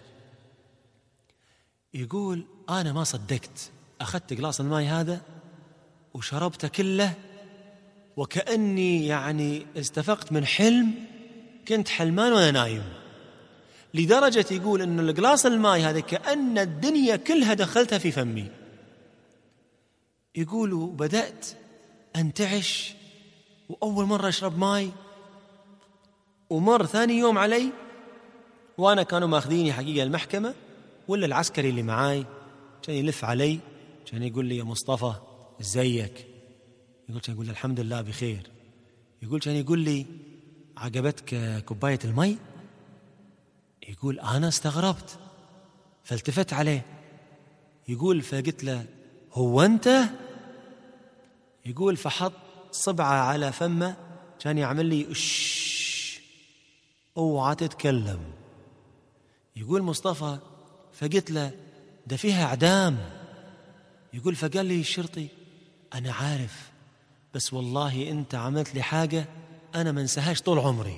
يقول أنا ما صدقت، أخذت قلاص الماء هذا وشربته كله، وكأني يعني استفقت من حلم كنت حلمان وأنا نايم. لدرجة يقول إنه القلاص الماء هذا كأن الدنيا كلها دخلتها في فمي. يقولوا بدأت أنتعش، وأول مرة أشرب ماي، ومر ثاني يوم علي وأنا كانوا ماخذيني حقيقة المحكمة، ولا العسكري اللي معاي كان يلف علي، كان يقول لي يا مصطفى ازيك؟ يقول كان يقول الحمد لله بخير. يقول كان يقول لي عجبتك كوباية المي؟ يقول أنا استغربت فالتفت عليه. يقول فقلت له هو أنت؟ يقول فحط صبعه على فمه، كان يعمل لي اش اوعى تتكلم. يقول مصطفى فقلت له ده فيها اعدام. يقول فقال لي الشرطي انا عارف، بس والله انت عملت لي حاجه انا ما انساهاش طول عمري.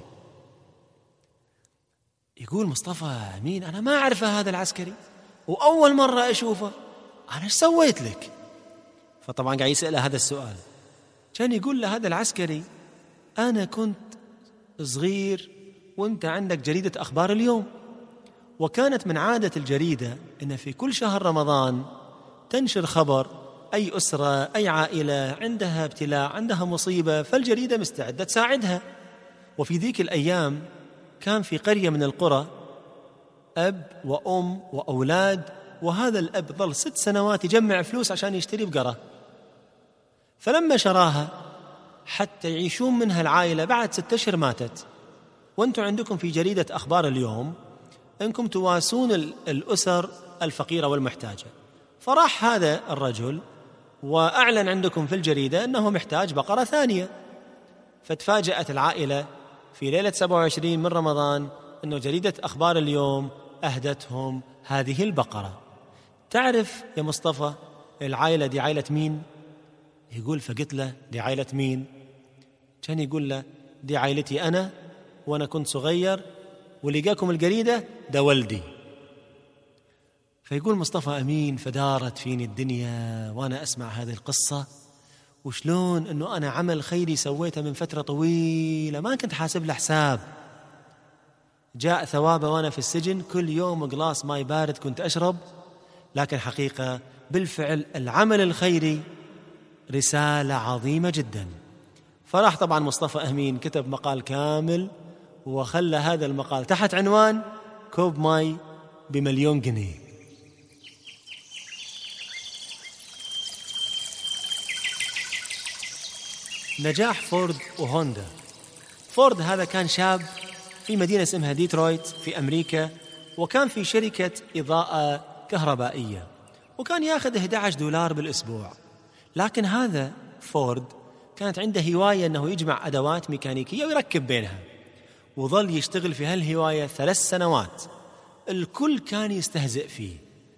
يقول مصطفى مين؟ انا ما اعرفه هذا العسكري، واول مره اشوفه، انا ايش سويت لك؟ فطبعا قاعد يسأله هذا السؤال. كان يقول له هذا العسكري أنا كنت صغير وانت عندك جريدة أخبار اليوم، وكانت من عادة الجريدة إن في كل شهر رمضان تنشر خبر أي أسرة أي عائلة عندها ابتلاء عندها مصيبة، فالجريدة مستعدة تساعدها. وفي ذيك الأيام كان في قرية من القرى أب وأم وأولاد، وهذا الأب ظل ست سنوات يجمع فلوس عشان يشتري بقرة، فلما شراها حتى يعيشون منها العائلة بعد ستة أشهر ماتت. وانتم عندكم في جريدة أخبار اليوم أنكم تواسون الأسر الفقيرة والمحتاجة، فراح هذا الرجل وأعلن عندكم في الجريدة أنه محتاج بقرة ثانية. فتفاجأت العائلة في ليلة سبعة وعشرين من رمضان أنه جريدة أخبار اليوم أهدتهم هذه البقرة. تعرف يا مصطفى العائلة دي عائلة مين؟ يقول فقلت له دي عائلة مين؟ كان يقول له دي عائلتي أنا وأنا كنت صغير، ولقاكم الجريدة ده ولدي. فيقول مصطفى أمين فدارت فيني الدنيا وأنا أسمع هذه القصة، وشلون أنه أنا عمل خيري سويته من فترة طويلة ما كنت حاسب له حساب، جاء ثوابه وأنا في السجن كل يوم قلاص ماي بارد كنت أشرب. لكن حقيقة بالفعل العمل الخيري رسالة عظيمة جدا. فراح طبعا مصطفى أمين كتب مقال كامل وخلى هذا المقال تحت عنوان كوب ماي بمليون جنيه. نجاح فورد وهوندا. فورد هذا كان شاب في مدينة اسمها ديترويت في أمريكا، وكان في شركة إضاءة كهربائية، وكان ياخذ أحد عشر دولار بالأسبوع. لكن هذا فورد كانت عنده هواية أنه يجمع أدوات ميكانيكية ويركب بينها، وظل يشتغل في هالهواية ثلاث سنوات. الكل كان يستهزئ فيه،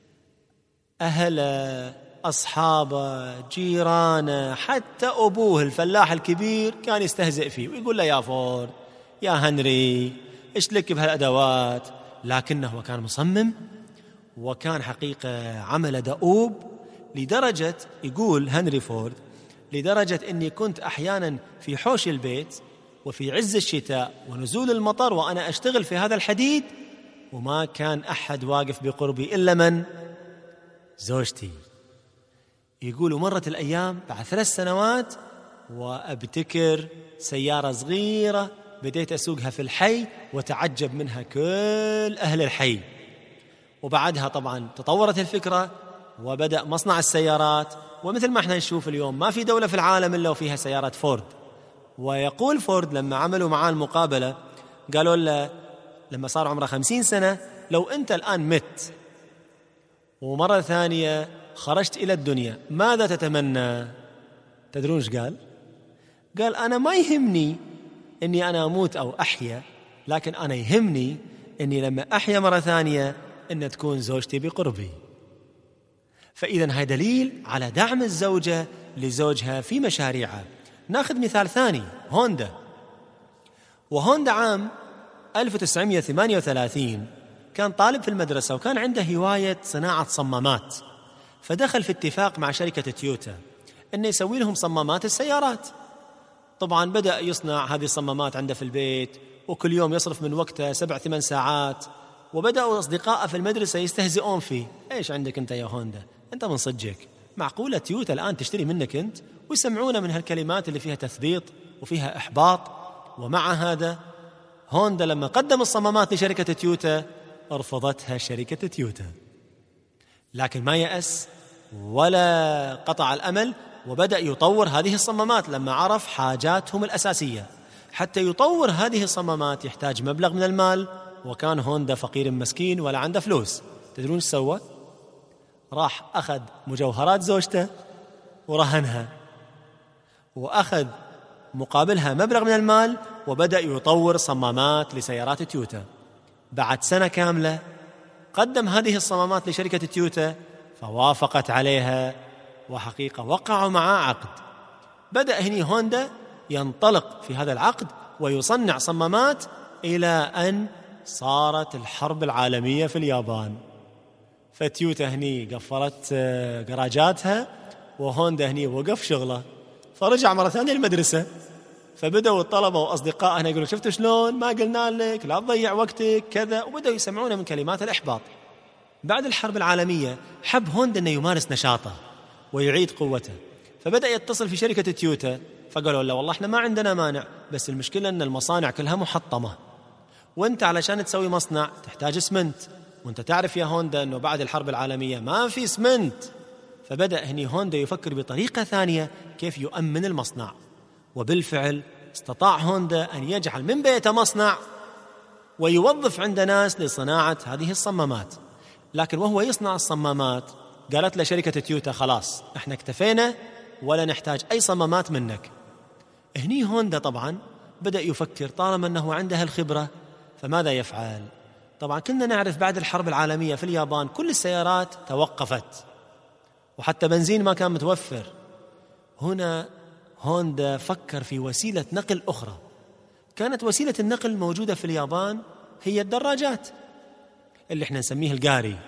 أهله أصحابه جيرانه، حتى أبوه الفلاح الكبير كان يستهزئ فيه ويقول له يا فورد يا هنري إيش لك بهالأدوات. لكنه كان مصمم، وكان حقيقة عمل دؤوب، لدرجة يقول هنري فورد لدرجة أني كنت أحيانا في حوش البيت وفي عز الشتاء ونزول المطر وأنا أشتغل في هذا الحديد، وما كان أحد واقف بقربي إلا من؟ زوجتي. يقول مرت الأيام بعد ثلاث سنوات وأبتكر سيارة صغيرة بديت أسوقها في الحي وتعجب منها كل أهل الحي. وبعدها طبعا تطورت الفكرة وبدأ مصنع السيارات، ومثل ما احنا نشوف اليوم ما في دولة في العالم إلا وفيها سيارات فورد. ويقول فورد لما عملوا معاه المقابلة قالوا له لما صار عمره خمسين سنة لو أنت الآن مت ومرة ثانية خرجت إلى الدنيا ماذا تتمنى؟ تدرون ايش قال؟ قال أنا ما يهمني أني أنا أموت أو أحيا، لكن أنا يهمني أني لما أحيا مرة ثانية أن تكون زوجتي بقربي. فإذا هذا دليل على دعم الزوجة لزوجها في مشاريعها. ناخذ مثال ثاني، هوندا. وهوندا عام ألف وتسعمائة وثمانية وثلاثين كان طالب في المدرسة وكان عنده هواية صناعة صمامات، فدخل في اتفاق مع شركة تويوتا أنه يسوي لهم صمامات السيارات. طبعا بدأ يصنع هذه الصمامات عنده في البيت، وكل يوم يصرف من وقته سبع ثمان ساعات، وبدأوا أصدقائه في المدرسة يستهزئون فيه. إيش عندك أنت يا هوندا؟ أنت من صدقك معقولة تويوتا الآن تشتري منك أنت؟ ويسمعونه من هالكلمات اللي فيها تثبيط وفيها إحباط. ومع هذا هوندا لما قدم الصمامات لشركة تويوتا رفضتها شركة تويوتا، لكن ما يأس ولا قطع الأمل، وبدأ يطور هذه الصمامات لما عرف حاجاتهم الأساسية. حتى يطور هذه الصمامات يحتاج مبلغ من المال، وكان هوندا فقير مسكين ولا عنده فلوس. تدرون ايش سوى؟ راح أخذ مجوهرات زوجته ورهنها، وأخذ مقابلها مبلغ من المال، وبدأ يطور صمامات لسيارات تويوتا. بعد سنة كاملة قدم هذه الصمامات لشركة تويوتا فوافقت عليها، وحقيقة وقعوا معاه عقد. بدأ هني هوندا ينطلق في هذا العقد ويصنع صمامات إلى أن صارت الحرب العالمية في اليابان. فتويوتا هني قفلت جراجاتها، وهوندا هني وقف شغله، فرجع مرة ثانية المدرسة. فبدأوا الطلبة وأصدقائه هنا يقولوا شفتوا شلون ما قلنا لك لا تضيع وقتك كذا، وبدأوا يسمعونه من كلمات الإحباط. بعد الحرب العالمية حب هوندا أنه يمارس نشاطه ويعيد قوته، فبدأ يتصل في شركة تويوتا، فقالوا له والله احنا ما عندنا مانع، بس المشكلة أن المصانع كلها محطمة، وانت علشان تسوي مصنع تحتاج اسمنت، وانت تعرف يا هوندا أنه بعد الحرب العالمية ما في اسمنت. فبدأ هني هوندا يفكر بطريقة ثانية كيف يؤمن المصنع، وبالفعل استطاع هوندا أن يجعل من بيته مصنع ويوظف عند ناس لصناعة هذه الصمامات. لكن وهو يصنع الصمامات قالت له شركة تويوتا خلاص احنا اكتفينا ولا نحتاج أي صمامات منك. هني هوندا طبعا بدأ يفكر طالما أنه عنده الخبرة فماذا يفعل؟ طبعا كنا نعرف بعد الحرب العالمية في اليابان كل السيارات توقفت، وحتى بنزين ما كان متوفر. هنا هوندا فكر في وسيلة نقل أخرى. كانت وسيلة النقل الموجودة في اليابان هي الدراجات اللي احنا نسميه القاري.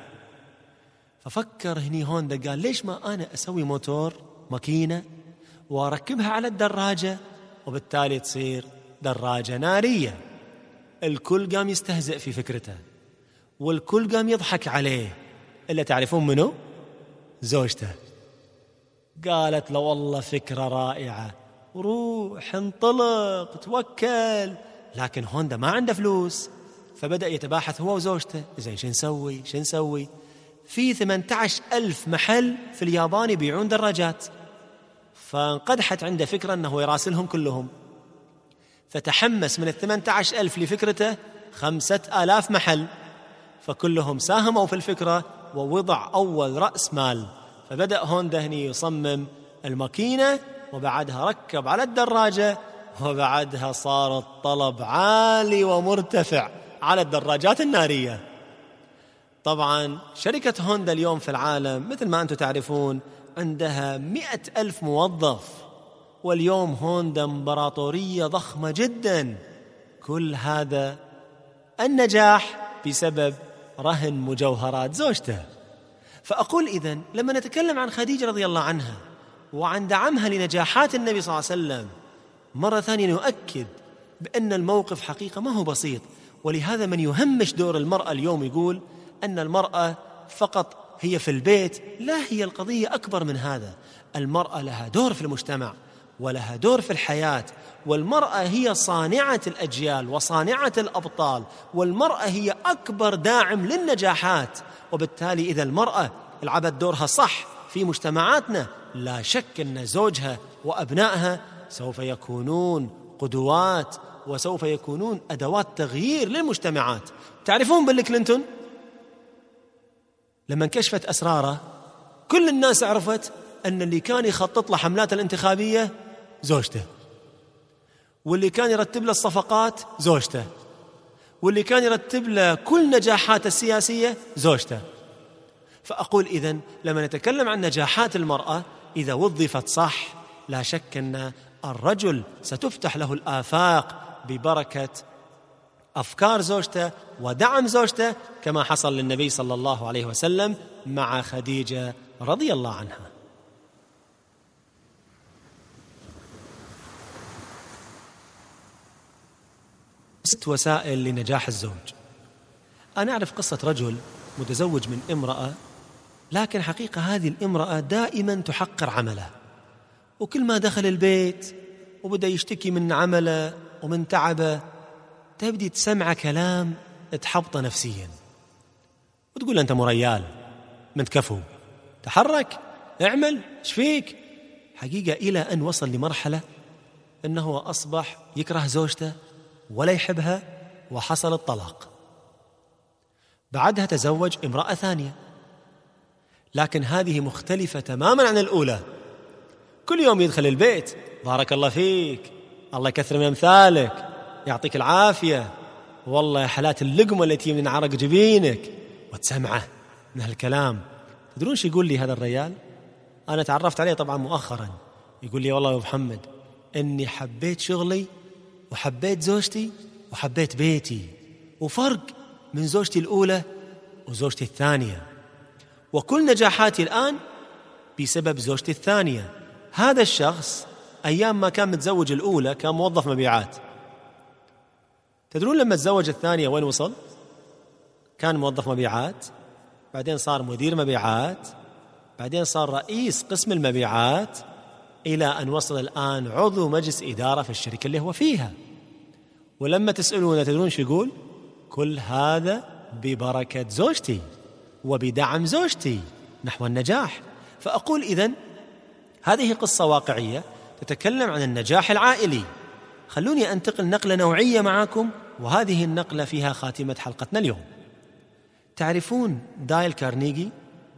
ففكر هني هوندا قال ليش ما أنا أسوي موتور ماكينة وأركبها على الدراجة، وبالتالي تصير دراجة نارية. الكل قام يستهزئ في فكرته، والكل قام يضحك عليه، إلا تعرفون منه؟ زوجته. قالت له والله فكرة رائعة، روح انطلق توكل. لكن هوندا ما عنده فلوس، فبدأ يتباحث هو وزوجته زين شو نسوي شو نسوي. في ثمانية عشر ألف محل في اليابان يبيعون دراجات، فانقدحت عنده فكرة أنه يراسلهم كلهم. فتحمس من الثمانية عشر ألف لفكرته خمسة آلاف محل، فكلهم ساهموا في الفكرة ووضع أول رأس مال. فبدأ هوندا هني يصمم الماكينة، وبعدها ركب على الدراجة، وبعدها صار الطلب عالي ومرتفع على الدراجات النارية. طبعا شركة هوندا اليوم في العالم مثل ما أنتم تعرفون عندها مئة ألف موظف، واليوم هوندا امبراطورية ضخمة جدا. كل هذا النجاح بسبب رهن مجوهرات زوجته. فأقول إذن لما نتكلم عن خديجة رضي الله عنها وعن دعمها لنجاحات النبي صلى الله عليه وسلم، مرة ثانية نؤكد بأن الموقف حقيقة ما هو بسيط. ولهذا من يهمش دور المرأة اليوم يقول أن المرأة فقط هي في البيت، لا، هي القضية أكبر من هذا. المرأة لها دور في المجتمع ولها دور في الحياة، والمرأة هي صانعة الأجيال وصانعة الأبطال، والمرأة هي أكبر داعم للنجاحات. وبالتالي إذا المرأة لعبت دورها صح في مجتمعاتنا، لا شك أن زوجها وأبنائها سوف يكونون قدوات وسوف يكونون أدوات تغيير للمجتمعات. تعرفون بيل كلينتون لما انكشفت أسراره كل الناس عرفت أن اللي كان يخطط له حملات الانتخابية زوجته، واللي كان يرتب له الصفقات زوجته، واللي كان يرتب له كل نجاحات السياسية زوجته. فأقول إذن لما نتكلم عن نجاحات المرأة إذا وظفت صح، لا شك أن الرجل ستفتح له الآفاق ببركة أفكار زوجته ودعم زوجته، كما حصل للنبي صلى الله عليه وسلم مع خديجة رضي الله عنها. ست وسائل لنجاح الزوج. أنا أعرف قصة رجل متزوج من امرأة، لكن حقيقة هذه الامرأة دائما تحقر عمله، وكل ما دخل البيت وبدأ يشتكي من عمله ومن تعبه تبدي تسمع كلام تحبطه نفسيا، وتقول أنت مريال من كفو، تحرك اعمل ايش فيك. حقيقة إلى أن وصل لمرحلة أنه أصبح يكره زوجته ولا يحبها، وحصل الطلاق. بعدها تزوج امرأة ثانية، لكن هذه مختلفة تماما عن الأولى. كل يوم يدخل البيت بارك الله فيك، الله يكثر من أمثالك، يعطيك العافية، والله يا حالات اللقمة التي من عرق جبينك، وتسمعه من هالكلام. تدرون شو يقول لي هذا الرجال؟ أنا تعرفت عليه طبعا مؤخرا. يقول لي والله يا أبو محمد إني حبيت شغلي وحبيت زوجتي وحبيت بيتي، وفرق من زوجتي الأولى وزوجتي الثانية، وكل نجاحاتي الآن بسبب زوجتي الثانية. هذا الشخص أيام ما كان متزوج الأولى كان موظف مبيعات. تدرون لما تزوج الثانية وين وصل؟ كان موظف مبيعات، بعدين صار مدير مبيعات، بعدين صار رئيس قسم المبيعات، إلى أن وصل الآن عضو مجلس إدارة في الشركة اللي هو فيها. ولما تسألونه تدرون شو يقول؟ كل هذا ببركة زوجتي وبدعم زوجتي نحو النجاح. فأقول إذن هذه قصة واقعية تتكلم عن النجاح العائلي. خلوني أنتقل نقلة نوعية معكم، وهذه النقلة فيها خاتمة حلقتنا اليوم. تعرفون دايل كارنيغي؟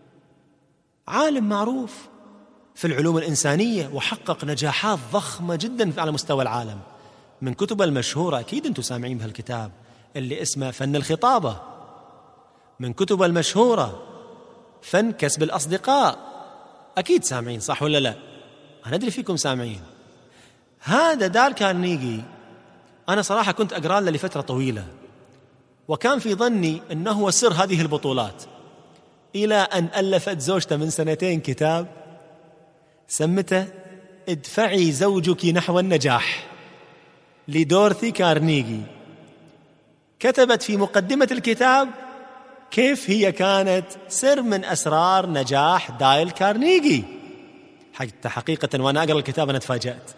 عالم معروف في العلوم الإنسانية، وحقق نجاحات ضخمة جدا على مستوى العالم. من كتب المشهورة أكيد أنتم سامعين بهالكتاب اللي اسمه فن الخطابة، من كتب المشهورة فن كسب الأصدقاء، أكيد سامعين صح ولا لا؟ أنا أدري فيكم سامعين. هذا دايل كارنيغي أنا صراحة كنت أقرأ له لفترة طويلة، وكان في ظني أنه هو سر هذه البطولات، إلى أن ألفت زوجته من سنتين كتاب سمته ادفعي زوجك نحو النجاح لدورثي كارنيغي. كتبت في مقدمة الكتاب كيف هي كانت سر من أسرار نجاح دايل كارنيغي. حتى حقيقة وأنا أقرأ الكتاب أنا تفاجأت.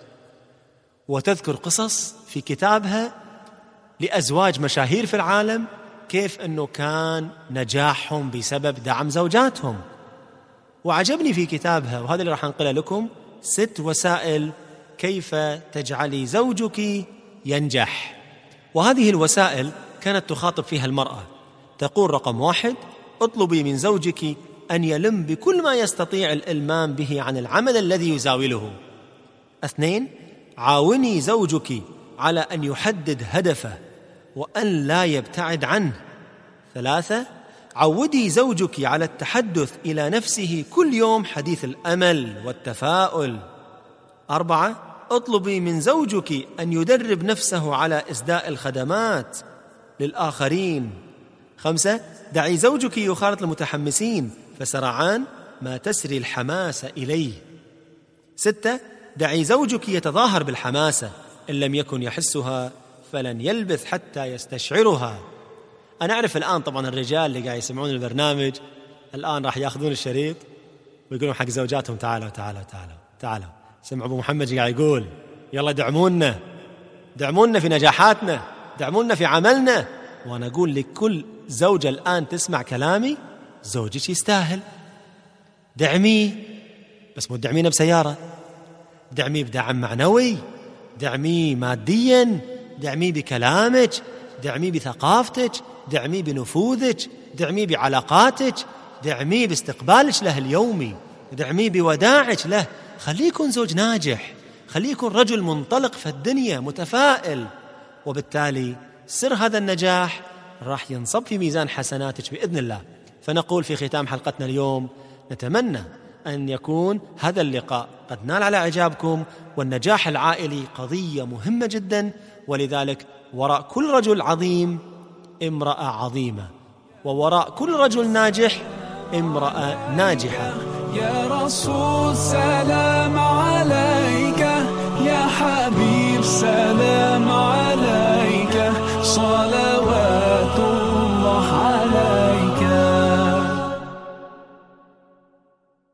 وتذكر قصص في كتابها لأزواج مشاهير في العالم، كيف أنه كان نجاحهم بسبب دعم زوجاتهم. وعجبني في كتابها، وهذا اللي راح أنقله لكم، ست وسائل كيف تجعلي زوجك ينجح. وهذه الوسائل كانت تخاطب فيها المرأة. تقول رقم واحد: اطلبي من زوجك أن يلم بكل ما يستطيع الإلمام به عن العمل الذي يزاوله. اثنين: عاوني زوجك على أن يحدد هدفه وأن لا يبتعد عنه. ثلاثة: عودي زوجك على التحدث إلى نفسه كل يوم حديث الأمل والتفاؤل. أربعة: اطلبي من زوجك أن يدرب نفسه على إسداء الخدمات للآخرين. خمسة: دعي زوجك يخالط المتحمسين فسرعان ما تسري الحماسة إليه. ستة: دعي زوجك يتظاهر بالحماسة، إن لم يكن يحسها فلن يلبث حتى يستشعرها. أنا أعرف الآن طبعا الرجال اللي قاعد يسمعون البرنامج الآن راح يأخذون الشريط ويقولون حق زوجاتهم تعالوا تعالوا تعالوا تعالوا سمعوا أبو محمد قاعد يقول يلا دعمونا دعمونا في نجاحاتنا، دعمونا في عملنا. وأنا أقول لكل زوجة الآن تسمع كلامي: زوجك يستاهل، دعميه، بس مو دعمينه بسيارة، دعميه بدعم معنوي، دعميه ماديا، دعميه بكلامك، دعميه بثقافتك، دعميه بنفوذك، دعميه بعلاقاتك، دعميه باستقبالك له اليومي، دعميه بوداعك له. خليه يكون زوج ناجح، خليه يكون رجل منطلق في الدنيا متفائل، وبالتالي سر هذا النجاح راح ينصب في ميزان حسناتك بإذن الله. فنقول في ختام حلقتنا اليوم: نتمنى أن يكون هذا اللقاء قد نال على إعجابكم، والنجاح العائلي قضية مهمة جدا، ولذلك وراء كل رجل عظيم امرأة عظيمة، ووراء كل رجل ناجح امرأة ناجحة. يا رسول سلام عليك، يا حبيب سلام